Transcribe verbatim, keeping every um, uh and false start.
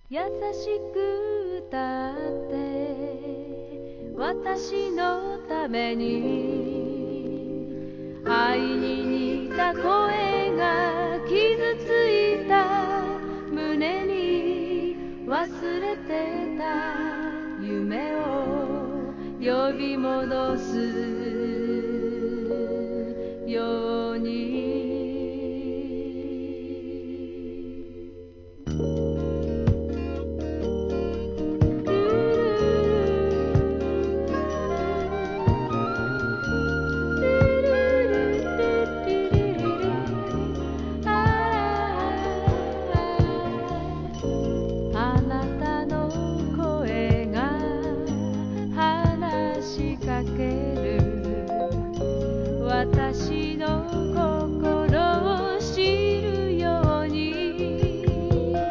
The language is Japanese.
優しく歌って私のために愛に似た声が傷ついた胸に忘れてた夢を呼び戻す